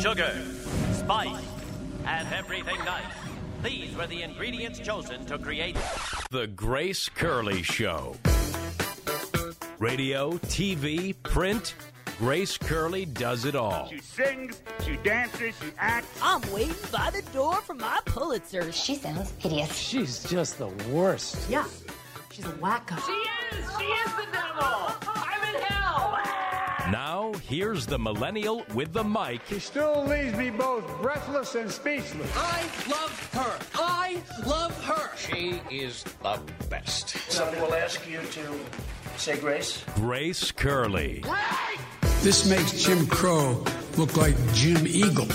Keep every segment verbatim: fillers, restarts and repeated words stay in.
sugar, spice, and everything nice. These were the ingredients chosen to create The Grace Curley Show. Radio, T V, print, Grace Curley does it all. She sings, she dances, she acts. I'm waiting by the door for my Pulitzer. She sounds hideous. She's just the worst. Yeah, she's a wacko. She is! She is the devil! I'm in hell! Now, here's the millennial with the mic. She still leaves me both breathless and speechless. I love her. I love her. She is the best. Somebody will ask you to say grace. Grace Curley. This makes Jim Crow look like Jim Eagle.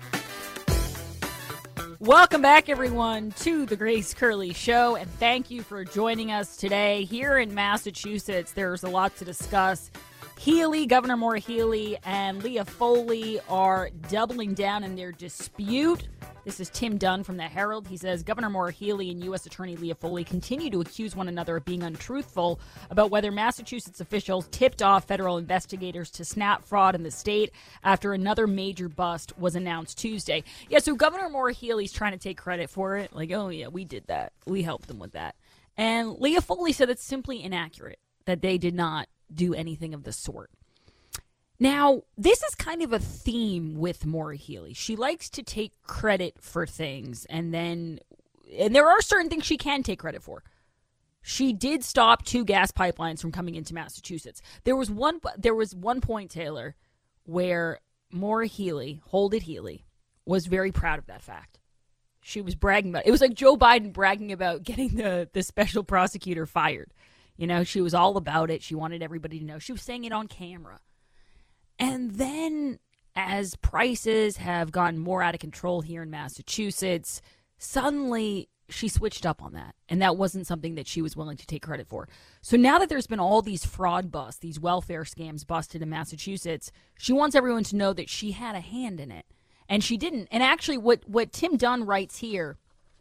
Welcome back, everyone, to the Grace Curley Show, and thank you for joining us today. Here in Massachusetts, there's a lot to discuss. Healey, Governor Maura Healey, and Leah Foley are doubling down in their dispute. This is Tim Dunn from the Herald. He says Governor Maura Healey and U S Attorney Leah Foley continue to accuse one another of being untruthful about whether Massachusetts officials tipped off federal investigators to snap fraud in the state after another major bust was announced Tuesday. Yeah, so Governor Maura Healey's trying to take credit for it. Like, oh, yeah, we did that. We helped them with that. And Leah Foley said it's simply inaccurate, that they did not do anything of the sort. Now, this is kind of a theme with Maura Healey. She likes to take credit for things, and then, and there are certain things she can take credit for. She did stop two gas pipelines from coming into Massachusetts. There was one, there was one point, Taylor, where Maura Healey, Hold It Healey, was very proud of that fact. She was bragging about it. It was like Joe Biden bragging about getting the, the special prosecutor fired. You know, she was all about it. She wanted everybody to know. She was saying it on camera. And then as prices have gotten more out of control here in Massachusetts, suddenly she switched up on that. And that wasn't something that she was willing to take credit for. So now that there's been all these fraud busts, these welfare scams busted in Massachusetts, she wants everyone to know that she had a hand in it. And she didn't. And actually what, what Tim Dunn writes here,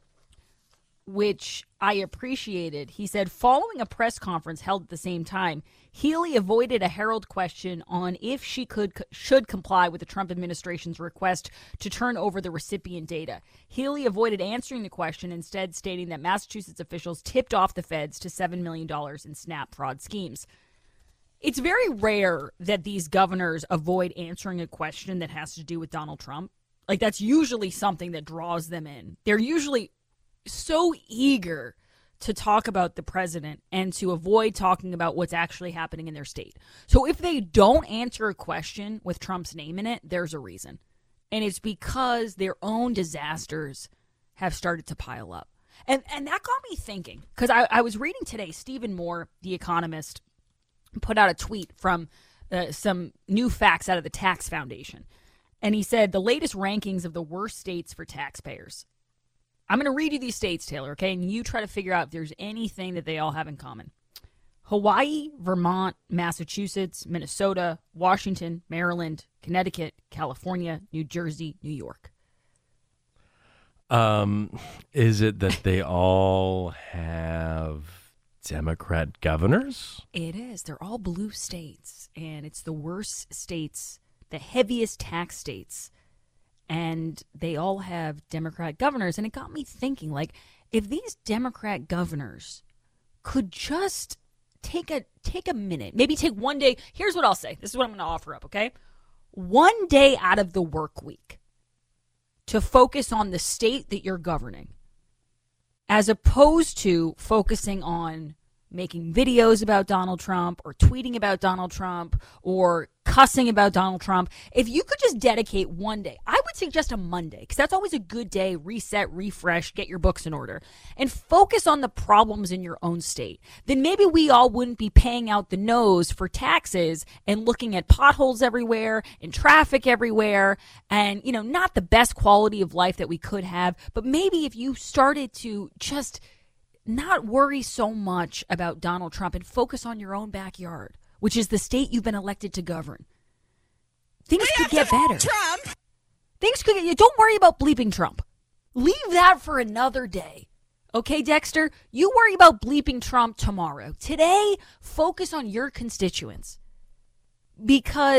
which I appreciated, he said, following a press conference held at the same time, Healey avoided a Herald question on if she could should comply with the Trump administration's request to turn over the recipient data. Healey avoided answering the question, instead stating that Massachusetts officials tipped off the feds to seven million dollars in SNAP fraud schemes. It's very rare that these governors avoid answering a question that has to do with Donald Trump. Like, that's usually something that draws them in. They're usually so eager to talk about the president and to avoid talking about what's actually happening in their state. So if they don't answer a question with Trump's name in it, there's a reason. And it's because their own disasters have started to pile up. And and that got me thinking, because I, I was reading today, Stephen Moore, the economist, put out a tweet from uh, some new facts out of the Tax Foundation. And he said the latest rankings of the worst states for taxpayers. I'm going to read you these states, Taylor, okay? And you try to figure out if there's anything that they all have in common. Hawaii, Vermont, Massachusetts, Minnesota, Washington, Maryland, Connecticut, California, New Jersey, New York. Um, is it that they all have Democrat governors? It is. They're all blue states, and it's the worst states, the heaviest tax states. And they all have Democrat governors. And it got me thinking, like, if these Democrat governors could just take a take a minute, maybe take one day. Here's what I'll say. This is what I'm going to offer up, okay? One day out of the work week to focus on the state that you're governing, as opposed to focusing on making videos about Donald Trump or tweeting about Donald Trump or cussing about Donald Trump. If you could just dedicate one day, I would suggest a Monday, because that's always a good day, reset, refresh, get your books in order, and focus on the problems in your own state. Then maybe we all wouldn't be paying out the nose for taxes and looking at potholes everywhere and traffic everywhere and, you know, not the best quality of life that we could have. But maybe if you started to just not worry so much about Donald Trump and focus on your own backyard, which is the state you've been elected to govern, things could get better. Trump. Things could get, don't worry about bleeping Trump. Leave that for another day. Okay, Dexter? You worry about bleeping Trump tomorrow. Today, focus on your constituents. Because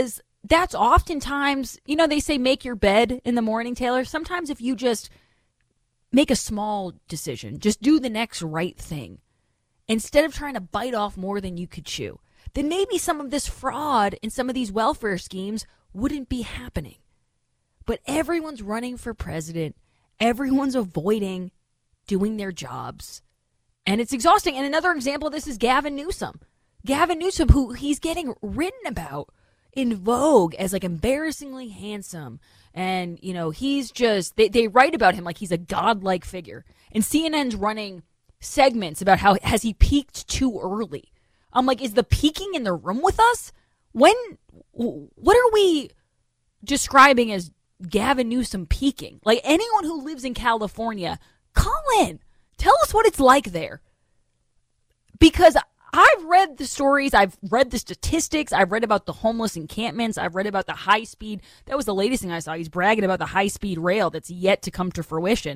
that's oftentimes, you know, they say make your bed in the morning, Taylor. Sometimes if you just make a small decision, just do the next right thing, instead of trying to bite off more than you could chew, then maybe some of this fraud in some of these welfare schemes wouldn't be happening. But everyone's running for president. Everyone's avoiding doing their jobs. And it's exhausting. And another example of this is Gavin Newsom. Gavin Newsom, who he's getting written about in Vogue as like embarrassingly handsome. And, you know, he's just, they, they write about him like he's a godlike figure. And C N N's running segments about how has he peaked too early. I'm like, is the peaking in the room with us? When, what are we describing as Gavin Newsom peaking? Like, anyone who lives in California, call in. Tell us what it's like there. Because I've read the stories, I've read the statistics, I've read about the homeless encampments, I've read about the high speed. That was the latest thing I saw. He's bragging about the high speed rail that's yet to come to fruition.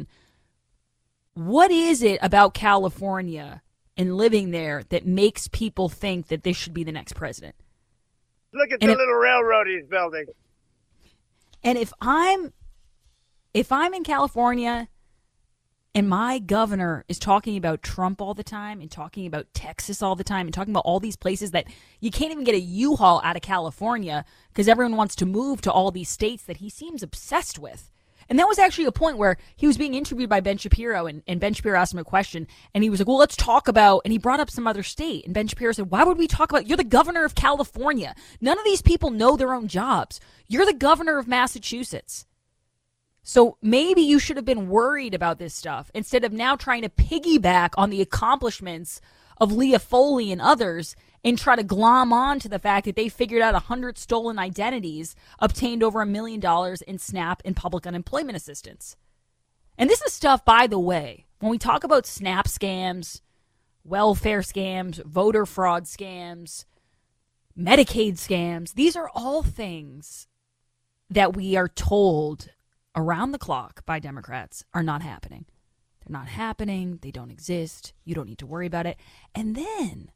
What is it about California and living there that makes people think that this should be the next president? Look at And the if- little railroad he's building. And if I'm if I'm in California and my governor is talking about Trump all the time and talking about Texas all the time and talking about all these places that you can't even get a U-Haul out of California because everyone wants to move to all these states that he seems obsessed with. And that was actually a point where he was being interviewed by Ben Shapiro, and, and Ben Shapiro asked him a question, and he was like, well, let's talk about, and he brought up some other state. And Ben Shapiro said, why would we talk about, you're the governor of California. None of these people know their own jobs. You're the governor of Massachusetts. So maybe you should have been worried about this stuff instead of now trying to piggyback on the accomplishments of Leah Foley and others and try to glom on to the fact that they figured out one hundred stolen identities, obtained over a million dollars in SNAP and public unemployment assistance. And this is stuff, by the way, when we talk about SNAP scams, welfare scams, voter fraud scams, Medicaid scams, these are all things that we are told around the clock by Democrats are not happening. They're not happening. They don't exist. You don't need to worry about it. And then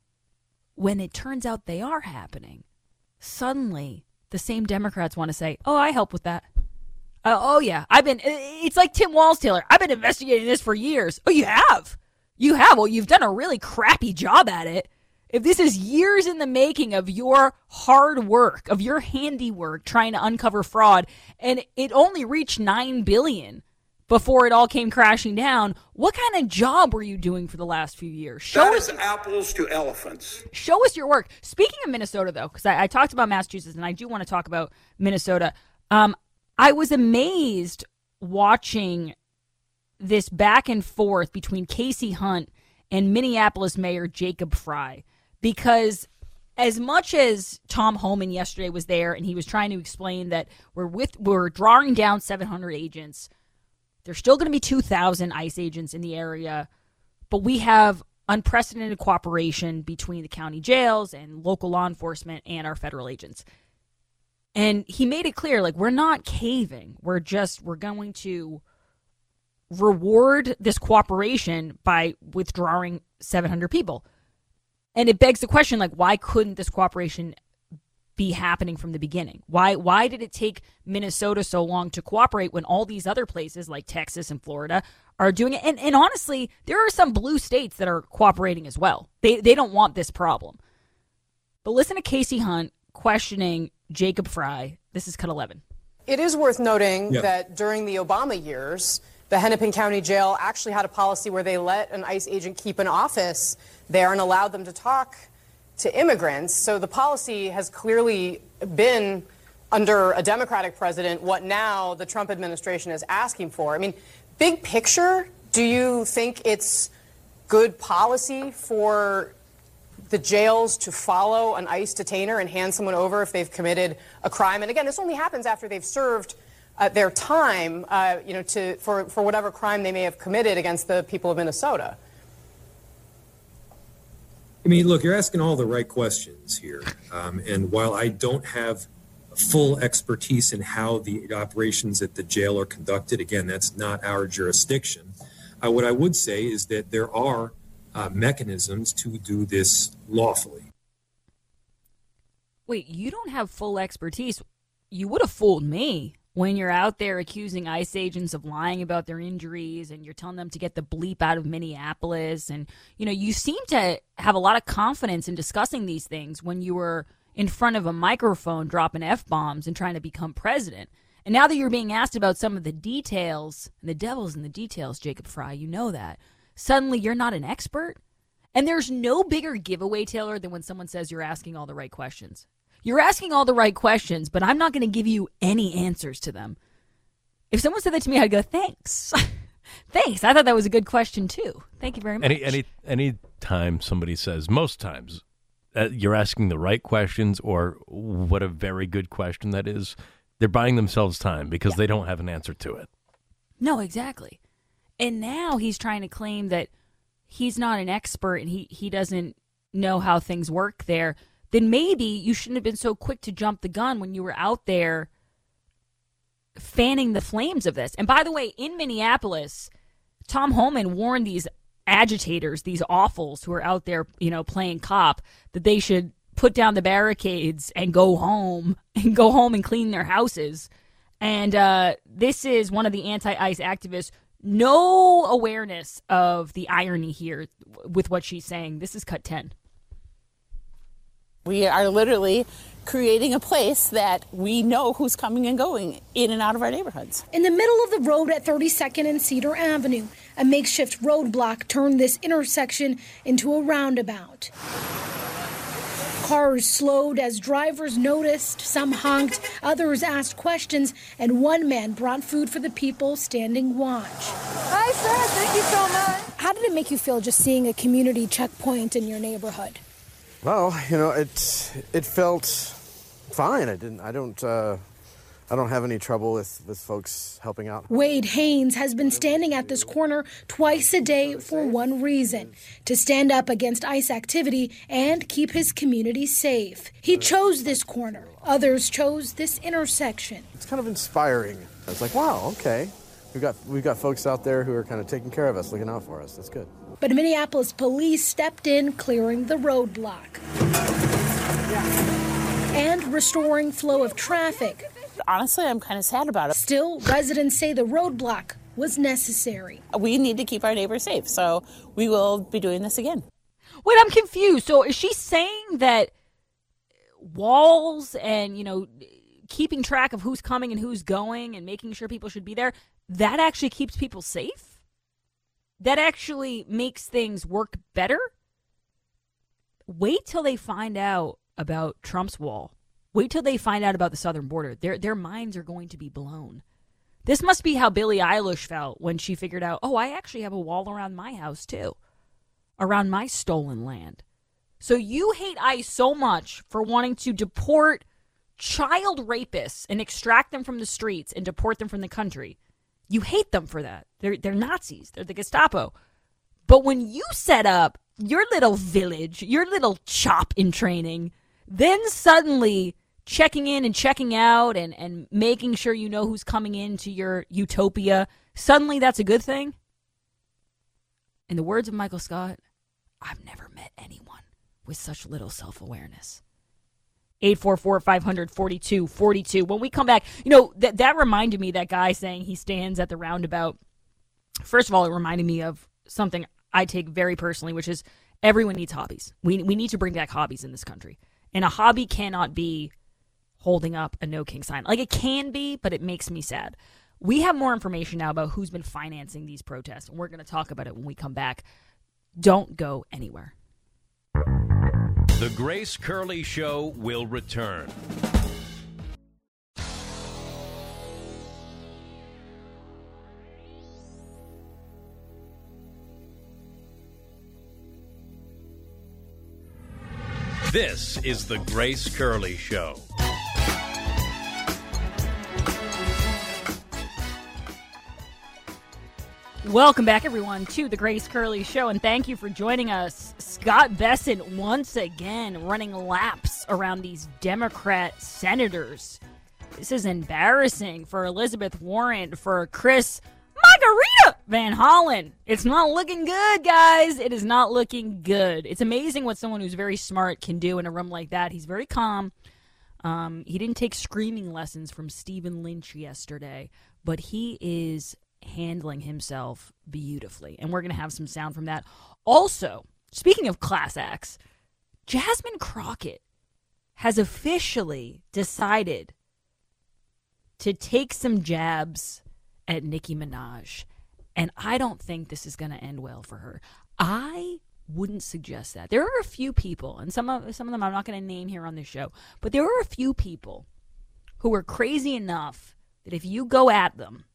when it turns out they are happening, suddenly the same Democrats want to say, oh, I help with that. Uh, oh, yeah, I've been, it's like Tim Walz, Taylor. I've been investigating this for years. Oh, you have? You have? Well, you've done a really crappy job at it. If this is years in the making of your hard work, of your handiwork trying to uncover fraud, and it only reached nine billion dollars before it all came crashing down, what kind of job were you doing for the last few years? Show that us is apples to elephants. Show us your work. Speaking of Minnesota, though, because I, I talked about Massachusetts, and I do want to talk about Minnesota. Um, I was amazed watching this back and forth between Casey Hunt and Minneapolis Mayor Jacob Frey, because as much as Tom Homan yesterday was there and he was trying to explain that we're with we're drawing down seven hundred agents, there's still going to be two thousand ICE agents in the area, but we have unprecedented cooperation between the county jails and local law enforcement and our federal agents. And he made it clear, like, we're not caving. We're just, we're going to reward this cooperation by withdrawing seven hundred people. And it begs the question, like, why couldn't this cooperation be happening from the beginning? Why why did it take Minnesota so long to cooperate when all these other places like Texas and Florida are doing it? And, and honestly, there are some blue states that are cooperating as well. They they don't want this problem. But listen to Casey Hunt questioning Jacob Frey. This is cut eleven. It is worth noting yeah. that during the Obama years, the Hennepin County Jail actually had a policy where they let an ICE agent keep an office there and allowed them to talk to immigrants. So the policy has clearly been, under a Democratic president, what now the Trump administration is asking for. I mean, big picture, do you think it's good policy for the jails to follow an ICE detainer and hand someone over if they've committed a crime? And again, this only happens after they've served uh, their time, uh, you know, to for, for whatever crime they may have committed against the people of Minnesota. I mean, look, you're asking all the right questions here. Um, and while I don't have full expertise in how the operations at the jail are conducted, again, that's not our jurisdiction. Uh, what I would say is that there are uh, mechanisms to do this lawfully. wait, you don't have full expertise. You would have fooled me when you're out there accusing ICE agents of lying about their injuries and you're telling them to get the bleep out of Minneapolis. And, you know, you seem to have a lot of confidence in discussing these things when you were in front of a microphone dropping F-bombs and trying to become president. And now that you're being asked about some of the details, and the devil's in the details, Jacob Fry, you know that, suddenly you're not an expert? And there's no bigger giveaway, Taylor, than when someone says you're asking all the right questions. You're asking all the right questions, but I'm not going to give you any answers to them. If someone said that to me, I'd go, thanks. Thanks. I thought that was a good question, too. Thank you very much. Any any any time somebody says, most times, uh, you're asking the right questions or what a very good question that is, they're buying themselves time because yeah. they don't have an answer to it. No, exactly. And now he's trying to claim that he's not an expert and he, he doesn't know how things work there. Then maybe you shouldn't have been so quick to jump the gun when you were out there fanning the flames of this. And by the way, in Minneapolis, Tom Homan warned these agitators, these awfuls who are out there, you know, playing cop, that they should put down the barricades and go home and go home and clean their houses. And uh, this is one of the anti-ICE activists. No awareness of the irony here with what she's saying. This is cut ten. We are literally creating a place that we know who's coming and going in and out of our neighborhoods. In the middle of the road at thirty-second and Cedar Avenue, a makeshift roadblock turned this intersection into a roundabout. Cars slowed as drivers noticed, some honked, others asked questions, and one man brought food for the people standing watch. Hi, sir. Thank you so much. How did it make you feel just seeing a community checkpoint in your neighborhood? Well, you know, it it felt fine. I didn't. I don't. Uh, I don't have any trouble with, with folks helping out. Wade Haynes has been standing at this corner twice a day for one reason: to stand up against ICE activity and keep his community safe. He chose this corner. Others chose this intersection. It's kind of inspiring. It's like, wow, okay. We've got we've got folks out there who are kind of taking care of us, looking out for us. That's good. But Minneapolis police stepped in, clearing the roadblock and restoring flow of traffic. Honestly, I'm kind of sad about it. Still, residents say the roadblock was necessary. We need to keep our neighbors safe, so we will be doing this again. Wait, I'm confused. So is she saying that walls and, you know, keeping track of who's coming and who's going and making sure people should be there, that actually keeps people safe? That actually makes things work better? Wait till they find out about Trump's wall. Wait till they find out about the southern border. Their their minds are going to be blown. This must be how Billie Eilish felt when she figured out, oh, I actually have a wall around my house too, around my stolen land. So you hate ICE so much for wanting to deport child rapists and extract them from the streets and deport them from the country. You hate them for that. They're they're Nazis. They're the Gestapo. But when you set up your little village, your little chop in training, then suddenly checking in and checking out and, and making sure you know who's coming into your utopia, suddenly that's a good thing? In the words of Michael Scott, I've never met anyone with such little self-awareness. eight four four, five hundred, forty-two forty-two. When we come back, you know, that that reminded me, that guy saying he stands at the roundabout. First of all, it reminded me of something I take very personally, which is everyone needs hobbies. We we need to bring back hobbies in this country. And a hobby cannot be holding up a no king sign. Like, it can be, but it makes me sad. We have more information now about who's been financing these protests, and we're going to talk about it when we come back. Don't go anywhere. The Grace Curley Show will return. This is The Grace Curley Show. Welcome back, everyone, to The Grace Curley Show, and thank you for joining us. Scott Bessent once again running laps around these Democrat senators. This is embarrassing for Elizabeth Warren, for Chris Margarita Van Hollen. It's not looking good, guys. It is not looking good. It's amazing what someone who's very smart can do in a room like that. He's very calm, Um, he didn't take screaming lessons from Stephen Lynch yesterday, but he is handling himself beautifully. And we're going to have some sound from that. Also, speaking of class acts, Jasmine Crockett has officially decided to take some jabs at Nicki Minaj. And I don't think this is going to end well for her. I wouldn't suggest that. There are a few people, and some of some of them I'm not going to name here on this show, but there are a few people who are crazy enough that if you go at them,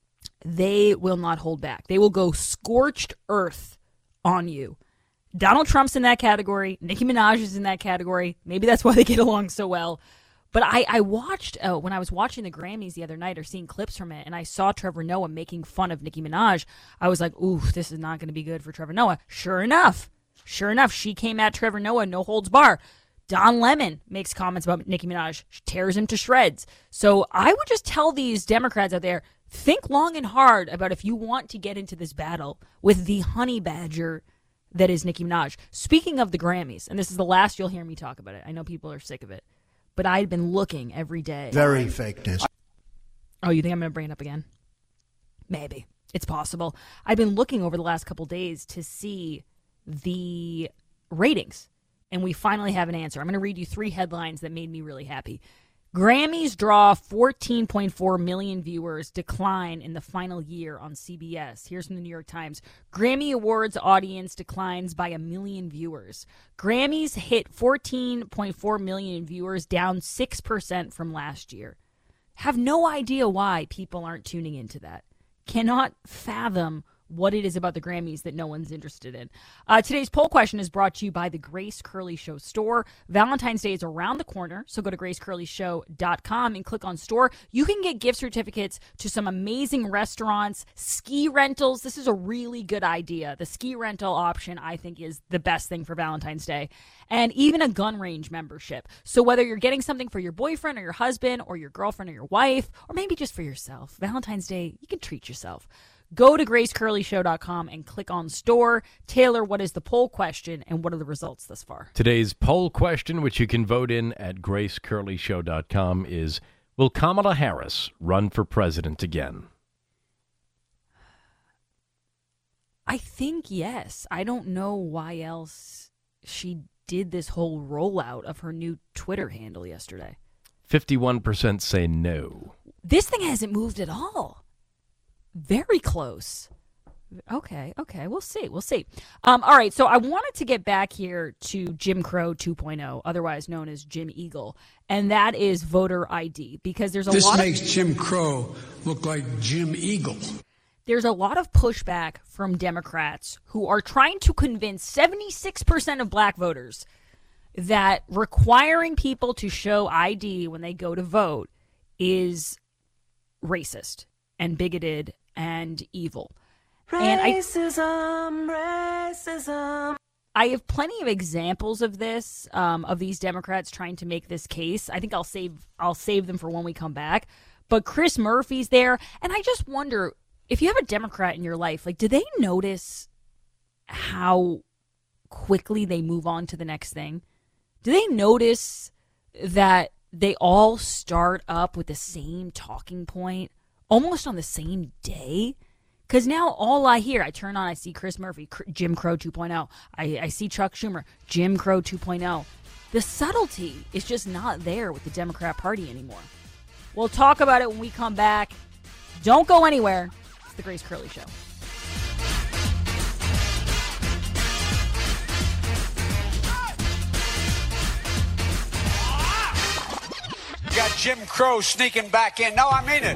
they will not hold back. They will go scorched earth on you. Donald Trump's in that category. Nicki Minaj is in that category. Maybe that's why they get along so well. But I, I watched, oh, when I was watching the Grammys the other night or seeing clips from it, and I saw Trevor Noah making fun of Nicki Minaj, I was like, ooh, this is not going to be good for Trevor Noah. Sure enough, sure enough, she came at Trevor Noah, no holds bar. Don Lemon makes comments about Nicki Minaj, she tears him to shreds. So I would just tell these Democrats out there, think long and hard about if you want to get into this battle with the honey badger that is Nicki Minaj. Speaking of the Grammys, and this is the last you'll hear me talk about it. I know people are sick of it. But I'd been looking every day. Very fake news. Oh, you think I'm going to bring it up again? Maybe. It's possible. I've been looking over the last couple days to see the ratings. And we finally have an answer. I'm going to read you three headlines that made me really happy. Grammys draw fourteen point four million viewers, decline in the final year on C B S. Here's from the New York Times. Grammy Awards audience declines by a million viewers. Grammys hit fourteen point four million viewers, down six percent from last year. Have no idea why people aren't tuning into that. Cannot fathom what it is about the Grammys that no one's interested in. Uh, today's poll question is brought to you by the Grace Curley Show store. Valentine's Day is around the corner, so go to grace curley show dot com and click on store. You can get gift certificates to some amazing restaurants, ski rentals. This is a really good idea. The ski rental option, I think, is the best thing for Valentine's Day. And even a gun range membership. So whether you're getting something for your boyfriend or your husband or your girlfriend or your wife, or maybe just for yourself, Valentine's Day, you can treat yourself. Go to grace curley show dot com and click on store. Taylor, what is the poll question and what are the results thus far? Today's poll question, which you can vote in at grace curley show dot com, is, will Kamala Harris run for president again? I think yes. I don't know why else she did this whole rollout of her new Twitter handle yesterday. fifty-one percent say no. This thing hasn't moved at all. Very close. Okay, okay, we'll see, we'll see. Um, all right, so I wanted to get back here to Jim Crow two point oh, otherwise known as Jim Eagle, and that is voter I D, because there's a this lot makes of, Jim Crow look like Jim Eagle. There's a lot of pushback from Democrats who are trying to convince seventy-six percent of black voters that requiring people to show I D when they go to vote is racist and bigoted and evil. Racism, and I, racism. I have plenty of examples of this, um, of these Democrats trying to make this case. I think I'll save I'll save them for when we come back. But Chris Murphy's there, and I just wonder, if you have a Democrat in your life, like, do they notice how quickly they move on to the next thing? Do they notice that they all start up with the same talking point almost on the same day? Because now all I hear, I turn on, I see Chris Murphy, Jim Crow two point oh. I, I see Chuck Schumer, Jim Crow two point oh. The subtlety is just not there with the Democrat Party anymore. We'll talk about it when we come back. Don't go anywhere. It's the Grace Curley Show. You got Jim Crow sneaking back in. No, I mean it.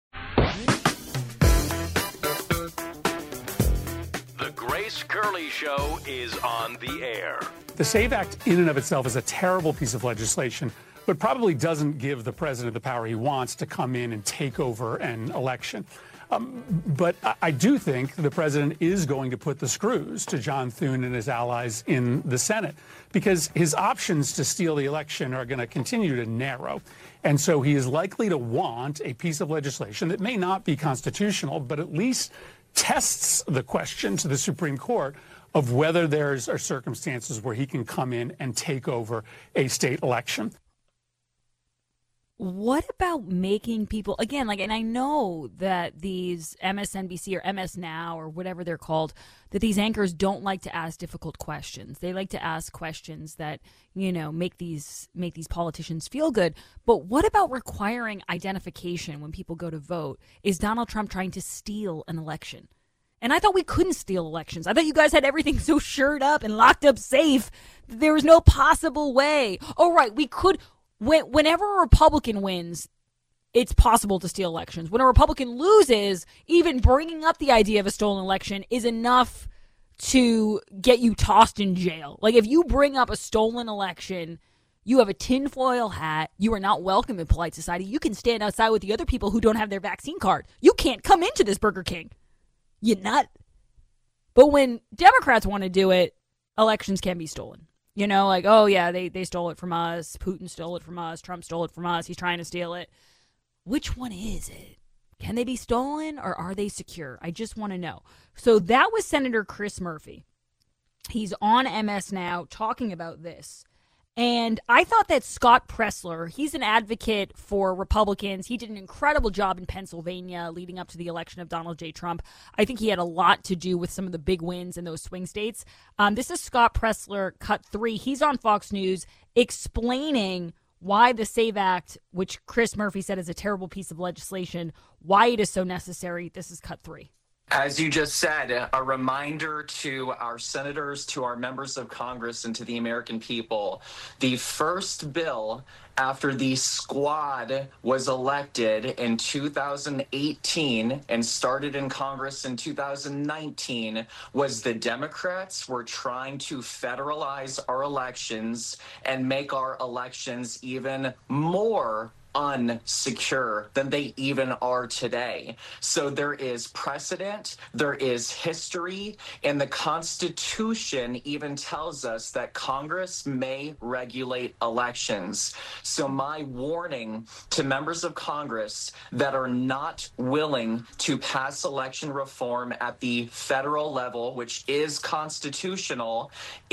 The Grace Curley Show is on the air. The SAVE Act in and of itself is a terrible piece of legislation, but probably doesn't give the president the power he wants to come in and take over an election. Um, but I, I do think the president is going to put the screws to John Thune and his allies in the Senate, because his options to steal the election are going to continue to narrow. And so he is likely to want a piece of legislation that may not be constitutional, but at least tests the question to the Supreme Court of whether there's are circumstances where he can come in and take over a state election. what about making people, again, like, and I know that these M S N B C or M S Now or whatever they're called, that these anchors don't like to ask difficult questions. They like to ask questions that, you know, make these make these politicians feel good. But what about requiring identification when people go to vote? Is Donald Trump trying to steal an election? And I thought we couldn't steal elections. I thought you guys had everything so shored up and locked up safe that there was no possible way. Oh, right, we could. When, whenever a Republican wins, it's possible to steal elections. When a Republican loses, even bringing up the idea of a stolen election is enough to get you tossed in jail. Like, if you bring up a stolen election, you have a tinfoil hat, you are not welcome in polite society, you can stand outside with the other people who don't have their vaccine card. You can't come into this Burger King. You nut. But when Democrats want to do it, elections can be stolen. You know, like, oh, yeah, they, they stole it from us. Putin stole it from us. Trump stole it from us. He's trying to steal it. Which one is it? Can they be stolen or are they secure? I just want to know. So that was Senator Chris Murphy. He's on M S Now talking about this. And I thought that Scott Presler, he's an advocate for Republicans. He did an incredible job in Pennsylvania leading up to the election of Donald J. Trump. I think he had a lot to do with some of the big wins in those swing states. Um, this is Scott Presler, cut three. He's on Fox News explaining why the SAVE Act, which Chris Murphy said is a terrible piece of legislation, why it is so necessary. This is cut three. As you just said, a reminder to our senators, to our members of Congress, and to the American people, the first bill after the squad was elected in two thousand eighteen and started in Congress in two thousand nineteen was the Democrats were trying to federalize our elections and make our elections even more unsecure than they even are today. So there is precedent, there is history, and the Constitution even tells us that Congress may regulate elections. So my warning to members of Congress that are not willing to pass election reform at the federal level, which is constitutional,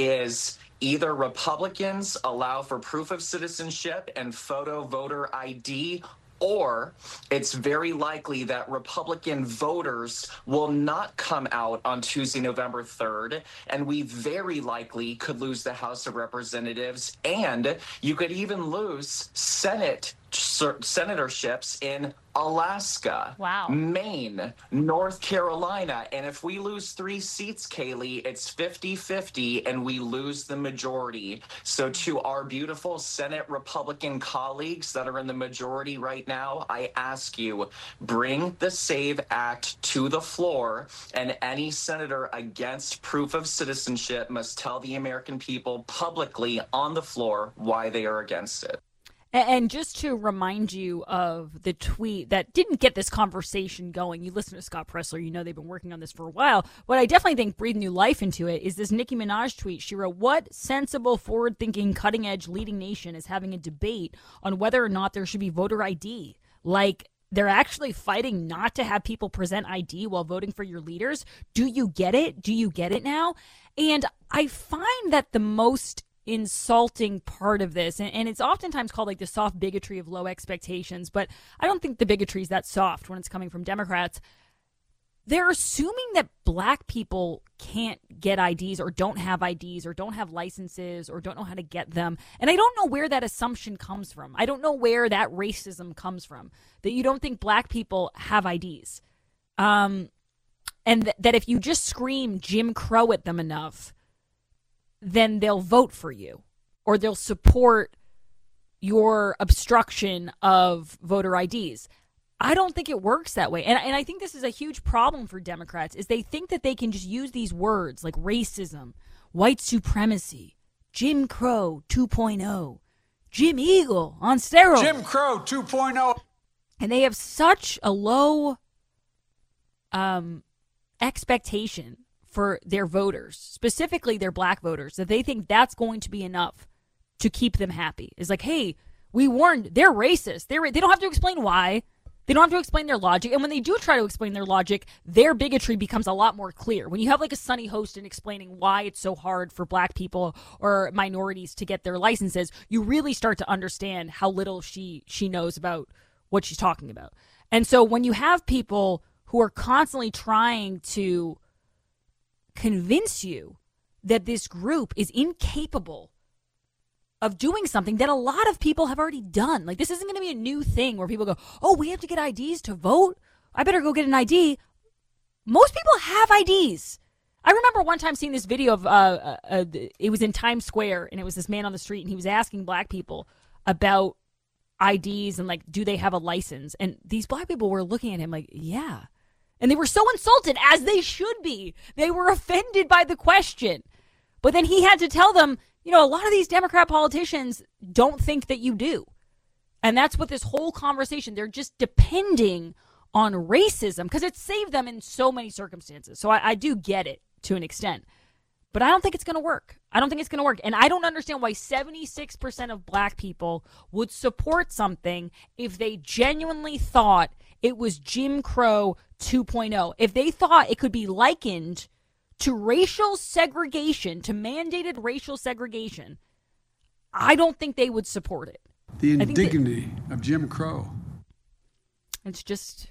is either Republicans allow for proof of citizenship and photo voter I D, or it's very likely that Republican voters will not come out on Tuesday, November third, and we very likely could lose the House of Representatives, and you could even lose Senate senatorships in Alaska, wow, Maine, North Carolina. And if we lose three seats, Kaylee, it's fifty-fifty and we lose the majority. So to our beautiful Senate Republican colleagues that are in the majority right now, I ask you, bring the SAVE Act to the floor, and any senator against proof of citizenship must tell the American people publicly on the floor why they are against it. And just to remind you of the tweet that didn't get this conversation going, you listen to Scott Presler, you know they've been working on this for a while. What I definitely think breathed new life into it is this Nicki Minaj tweet. She wrote, "What sensible, forward-thinking, cutting-edge leading nation is having a debate on whether or not there should be voter I D? Like, they're actually fighting not to have people present I D while voting for your leaders? Do you get it? Do you get it now?" And I find that the most insulting part of this, and, and it's oftentimes called like the soft bigotry of low expectations, but I don't think the bigotry is that soft when it's coming from Democrats. They're assuming that black people can't get I Ds or don't have I Ds or don't have licenses or don't know how to get them. And I don't know where that assumption comes from. I don't know where that racism comes from, that you don't think black people have I Ds. Um, and th- that if you just scream Jim Crow at them enough, then they'll vote for you or they'll support your obstruction of voter I Ds. I don't think it works that way. And, and I think this is a huge problem for Democrats is they think that they can just use these words like racism, white supremacy, Jim Crow two point oh, Jim Eagle on steroids. Jim Crow two point oh. And they have such a low um, expectation for their voters, specifically their black voters, that they think that's going to be enough to keep them happy. It's like, hey, we warned, they're racist. They're, they don't have to explain why. They don't have to explain their logic. And when they do try to explain their logic, their bigotry becomes a lot more clear. When you have like a Sunny Hostin explaining why it's so hard for black people or minorities to get their licenses, you really start to understand how little she she knows about what she's talking about. And so when you have people who are constantly trying to convince you that this group is incapable of doing something that a lot of people have already done. Like, this isn't going to be a new thing where people go, oh, we have to get I Ds to vote? I better go get an I D. Most people have I Ds. I remember one time seeing this video of, uh, uh, uh, it was in Times Square, and it was this man on the street, and he was asking black people about I Ds and, like, do they have a license? And these black people were looking at him like, yeah. And they were so insulted, as they should be. They were offended by the question. But then he had to tell them, you know, a lot of these Democrat politicians don't think that you do. And that's what this whole conversation, they're just depending on racism because it saved them in so many circumstances. So I, I do get it to an extent. But I don't think it's going to work. I don't think it's going to work. And I don't understand why seventy-six percent of black people would support something if they genuinely thought it was Jim Crow two point oh. If they thought it could be likened to racial segregation, to mandated racial segregation, I don't think they would support it. The indignity that, of Jim Crow. It's just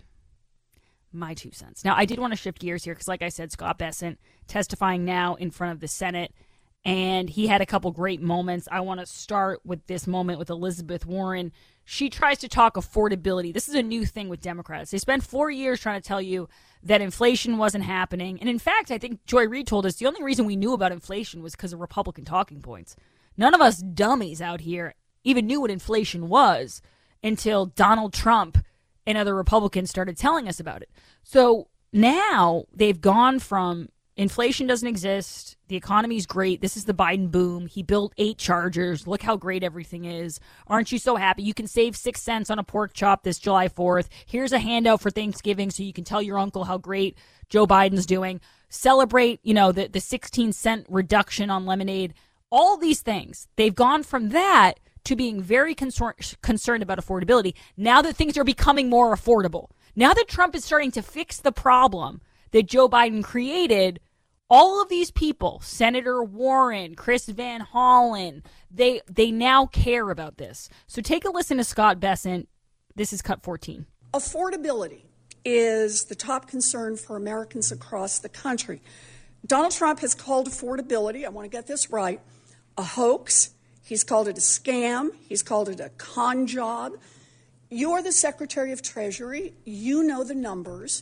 my two cents. Now, I did want to shift gears here because, like I said, Scott Bessent testifying now in front of the Senate, and he had a couple great moments. I want to start with this moment with Elizabeth Warren. She tries to talk affordability. This is a new thing with Democrats. They spent four years trying to tell you that inflation wasn't happening. And in fact, I think Joy Reid told us the only reason we knew about inflation was because of Republican talking points. None of us dummies out here even knew what inflation was until Donald Trump and other Republicans started telling us about it. So now they've gone from inflation doesn't exist, the economy's great, this is the Biden boom, he built eight chargers, look how great everything is, aren't you so happy? You can save six cents on a pork chop this July fourth, here's a handout for Thanksgiving so you can tell your uncle how great Joe Biden's doing, celebrate, you know, the, the sixteen cent reduction on lemonade, all these things. They've gone from that to being very concern, concerned about affordability now that things are becoming more affordable. Now that Trump is starting to fix the problem that Joe Biden created, all of these people, Senator Warren, Chris Van Hollen, they they now care about this. So take a listen to Scott Bessent. This is cut fourteen. Affordability is the top concern for Americans across the country. Donald Trump has called affordability, I want to get this right, a hoax. He's called it a scam. He's called it a con job. You're the Secretary of Treasury. You know the numbers.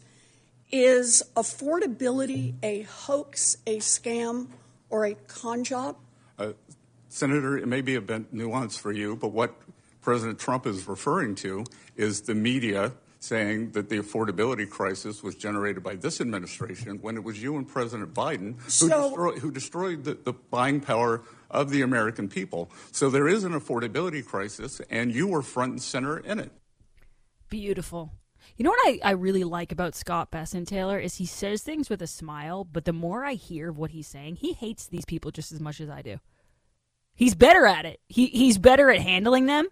Is affordability a hoax, a scam, or a con job? Uh, Senator, it may be a bit nuanced for you, but what President Trump is referring to is the media saying that the affordability crisis was generated by this administration when it was you and President Biden who, so, destroy, who destroyed the, the buying power of the American people. So there is an affordability crisis, and you were front and center in it. Beautiful. You know what I, I really like about Scott Bessent, Taylor, is he says things with a smile, but the more I hear of what he's saying, he hates these people just as much as I do. He's better at it. He He's better at handling them.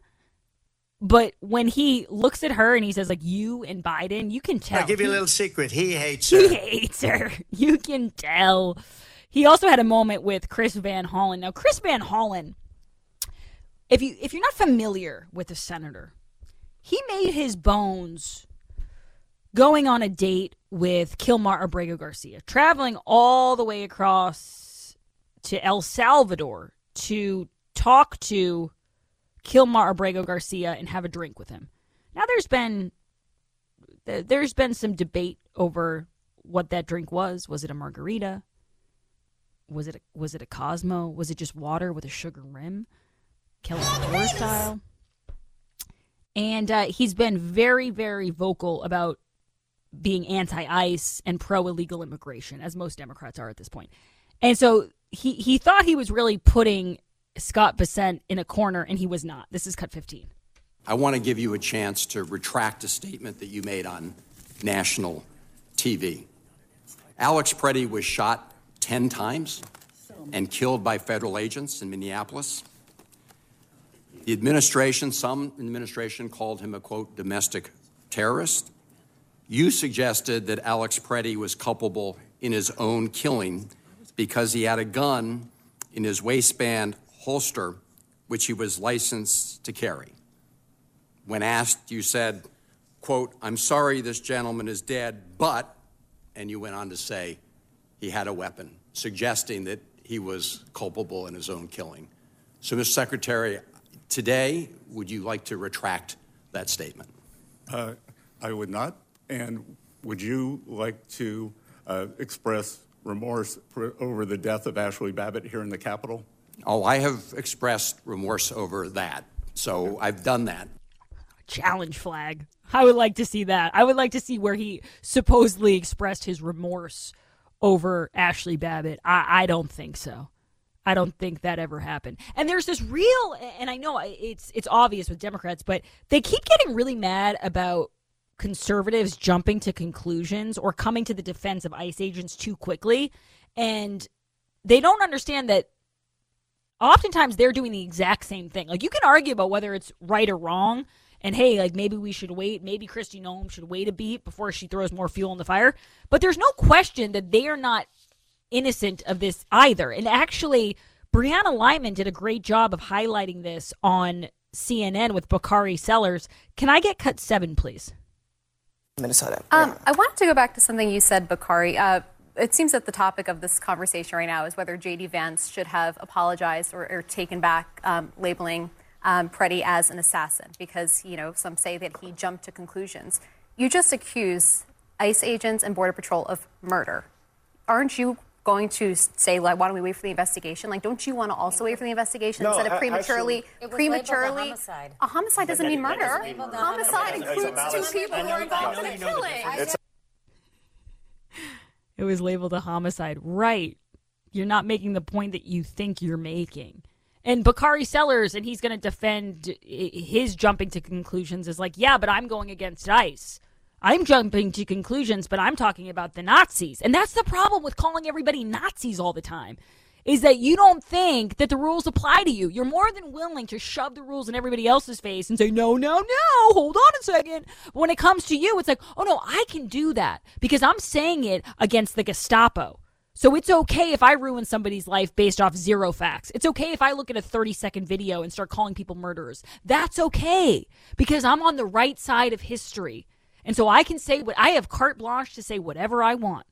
But when he looks at her and he says, like, you and Biden, you can tell. I'll give you he, a little secret. He hates her. He hates her. You can tell. He also had a moment with Chris Van Hollen. Now, Chris Van Hollen, if, you, if you're not familiar with the senator, he made his bones going on a date with Kilmar Abrego Garcia, traveling all the way across to El Salvador to talk to Kilmar Abrego Garcia and have a drink with him. Now there's been there's been some debate over what that drink was. Was it a margarita? Was it a, was it a Cosmo? Was it just water with a sugar rim? Kelly Moore style. And uh, he's been very, very vocal about being anti-ICE and pro-illegal immigration, as most Democrats are at this point. And so he, he thought he was really putting Scott Bessent in a corner, and he was not. This is cut fifteen. I want to give you a chance to retract a statement that you made on national T V. Alex Preddy was shot ten times and killed by federal agents in Minneapolis. The administration, some administration called him a, quote, domestic terrorist. You suggested that Alex Preddy was culpable in his own killing because he had a gun in his waistband holster, which he was licensed to carry. When asked, you said, quote, "I'm sorry this gentleman is dead, but," and you went on to say he had a weapon, suggesting that he was culpable in his own killing. So, Mister Secretary, today, would you like to retract that statement? Uh, I would not. And would you like to uh, express remorse for, over the death of Ashley Babbitt here in the Capitol? Oh, I have expressed remorse over that. So I've done that. Challenge flag. I would like to see that. I would like to see where he supposedly expressed his remorse over Ashley Babbitt. I, I don't think so. I don't think that ever happened. And there's this real, and I know it's it's obvious with Democrats, but they keep getting really mad about conservatives jumping to conclusions or coming to the defense of ICE agents too quickly. And they don't understand that oftentimes they're doing the exact same thing. Like, you can argue about whether it's right or wrong, and hey, like, maybe we should wait, maybe Kristi Noem should wait a beat before she throws more fuel on the fire. But there's no question that they are not innocent of this either. And actually, Brianna Lyman did a great job of highlighting this on C N N with Bakari Sellers. Can I get cut seven, please? Minnesota. Um, I wanted to go back to something you said, Bakari. Uh, it seems that the topic of this conversation right now is whether J D. Vance should have apologized or, or taken back um, labeling um, Preddy as an assassin because, you know, some say that he jumped to conclusions. You just accuse ICE agents and Border Patrol of murder. Aren't you going to say, like, why don't we wait for the investigation? Like, don't you want to also wait for the investigation no, instead of prematurely? Actually, prematurely, a homicide. A homicide doesn't mean murder. Homicide, homicide includes two people who are involved in a killing. It was labeled a homicide. Right. You're not making the point that you think you're making. And Bakari Sellers, and he's going to defend his jumping to conclusions, is like, yeah, but I'm going against ICE. I'm jumping to conclusions, but I'm talking about the Nazis. And that's the problem with calling everybody Nazis all the time, is that you don't think that the rules apply to you. You're more than willing to shove the rules in everybody else's face and say, no, no, no, hold on a second. But when it comes to you, it's like, oh, no, I can do that because I'm saying it against the Gestapo. So it's okay if I ruin somebody's life based off zero facts. It's okay if I look at a thirty-second video and start calling people murderers. That's okay because I'm on the right side of history. And so I can say what I have carte blanche to say whatever I want.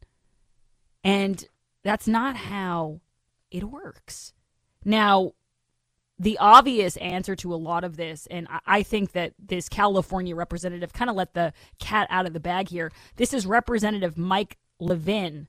And that's not how it works. Now, the obvious answer to a lot of this, and I think that this California representative kind of let the cat out of the bag here. This is Representative Mike Levin.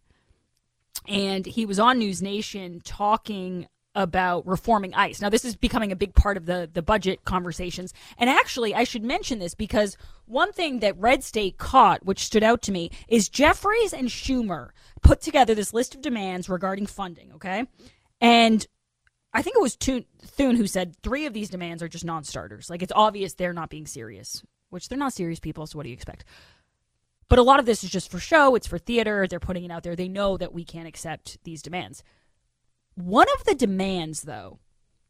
And he was on News Nation talking about reforming ICE. Now, this is becoming a big part of the, the budget conversations. And actually, I should mention this because one thing that Red State caught, which stood out to me, is Jeffries and Schumer put together this list of demands regarding funding, okay? And I think it was Thune who said three of these demands are just non-starters. Like, it's obvious they're not being serious, which they're not serious people, so what do you expect? But a lot of this is just for show. It's for theater. They're putting it out there. They know that we can't accept these demands. One of the demands, though,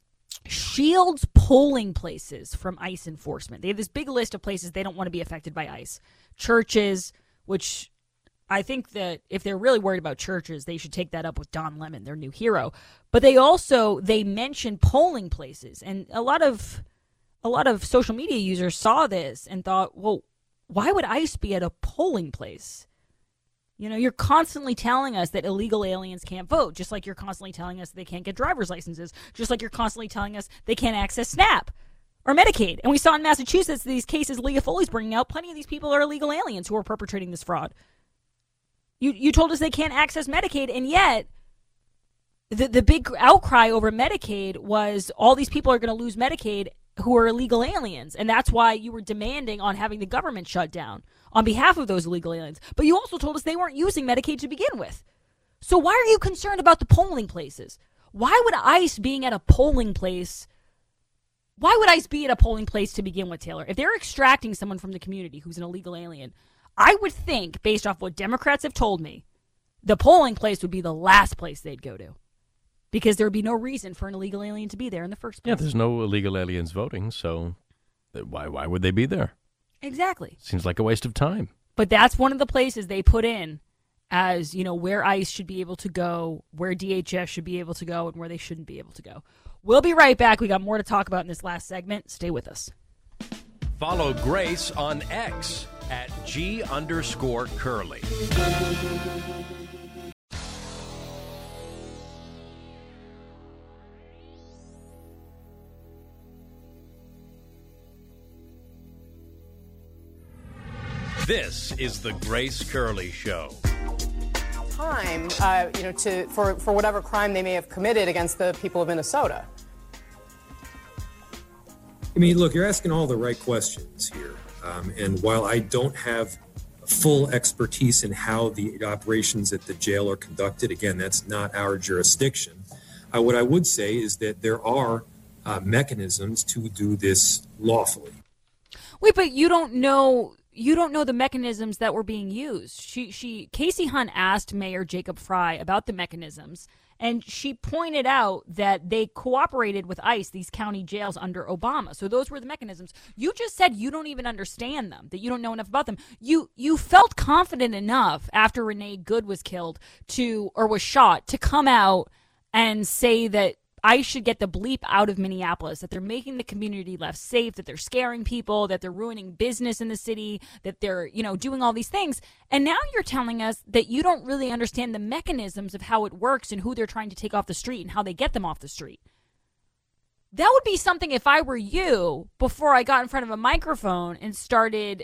shields polling places from ICE enforcement. They have this big list of places they don't want to be affected by ICE. Churches, which I think that if they're really worried about churches, they should take that up with Don Lemon, their new hero. But they also, they mention polling places. And a lot of a lot of social media users saw this and thought, well, why would ICE be at a polling place? You know, you're constantly telling us that illegal aliens can't vote, just like you're constantly telling us they can't get driver's licenses, just like you're constantly telling us they can't access SNAP or Medicaid. And we saw in Massachusetts these cases Leah Foley's bringing out, plenty of these people are illegal aliens who are perpetrating this fraud. You you told us they can't access Medicaid, and yet the, the big outcry over Medicaid was all these people are going to lose Medicaid who are illegal aliens. And that's why you were demanding on having the government shut down on behalf of those illegal aliens. But you also told us they weren't using Medicaid to begin with. So why are you concerned about the polling places? Why would ICE being at a polling place, why would ICE be at a polling place to begin with, Taylor? If they're extracting someone from the community who's an illegal alien, I would think, based off what Democrats have told me, the polling place would be the last place they'd go to. Because there would be no reason for an illegal alien to be there in the first place. Yeah, there's no illegal aliens voting, so why why would they be there? Exactly. Seems like a waste of time. But that's one of the places they put in as, you know, where ICE should be able to go, where D H S should be able to go, and where they shouldn't be able to go. We'll be right back. We got more to talk about in this last segment. Stay with us. Follow Grace on X at G underscore Curly. This is the Grace Curley Show. Time, uh, you know, to for for whatever crime they may have committed against the people of Minnesota. I mean, look, you're asking all the right questions here. Um, and while I don't have full expertise in how the operations at the jail are conducted, again, that's not our jurisdiction. Uh, what I would say is that there are uh, mechanisms to do this lawfully. Wait, but you don't know you don't know the mechanisms that were being used. She she Casey Hunt asked Mayor Jacob Frey about the mechanisms, and she pointed out that they cooperated with ICE, these county jails under Obama. So those were the mechanisms. You just said you don't even understand them, that you don't know enough about them. You you felt confident enough after Renee Good was killed to or was shot to come out and say that ICE should get the bleep out of Minneapolis, that they're making the community less safe, that they're scaring people, that they're ruining business in the city, that they're, you know, doing all these things. And now you're telling us that you don't really understand the mechanisms of how it works and who they're trying to take off the street and how they get them off the street. That would be something if I were you, before I got in front of a microphone and started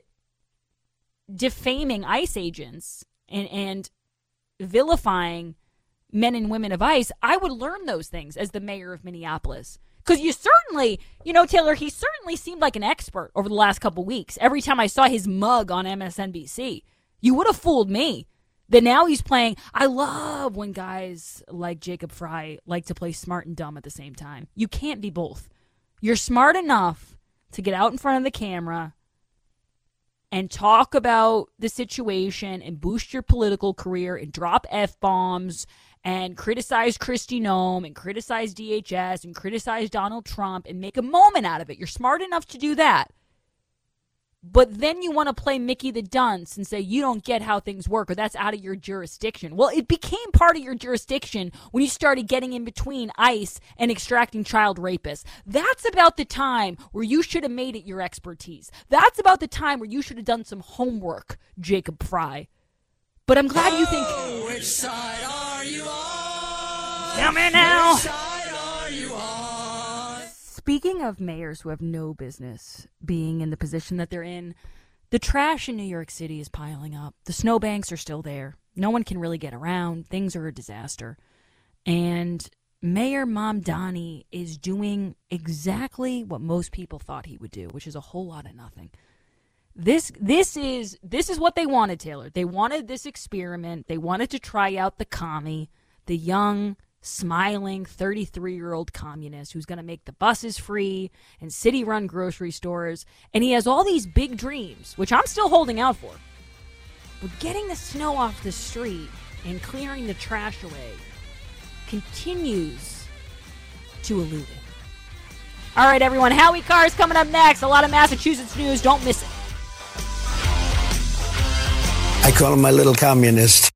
defaming ICE agents and, and vilifying men and women of ICE, I would learn those things as the mayor of Minneapolis. Because you certainly, you know, Taylor, he certainly seemed like an expert over the last couple weeks. Every time I saw his mug on M S N B C, you would have fooled me. That now he's playing, I love when guys like Jacob Frey like to play smart and dumb at the same time. You can't be both. You're smart enough to get out in front of the camera and talk about the situation and boost your political career and drop F-bombs and criticize Kristi Noem and criticize D H S and criticize Donald Trump and make a moment out of it. You're smart enough to do that. But then you want to play Mickey the Dunce and say you don't get how things work or that's out of your jurisdiction. Well, it became part of your jurisdiction when you started getting in between ICE and extracting child rapists. That's about the time where you should have made it your expertise. That's about the time where you should have done some homework, Jacob Frey. But I'm glad you think... Oh, which side are you on? Tell me now. Which side are you on? Speaking of mayors who have no business being in the position that they're in, the trash in New York City is piling up. The snowbanks are still there. No one can really get around. Things are a disaster. And Mayor Mamdani is doing exactly what most people thought he would do, which is a whole lot of nothing. This this is this is what they wanted, Taylor. They wanted this experiment. They wanted to try out the commie, the young, smiling thirty-three-year-old communist who's going to make the buses free and city-run grocery stores. And he has all these big dreams, which I'm still holding out for. But getting the snow off the street and clearing the trash away continues to elude it. All right, everyone. Howie Carr's coming up next. A lot of Massachusetts news. Don't miss it. I call him my little communist.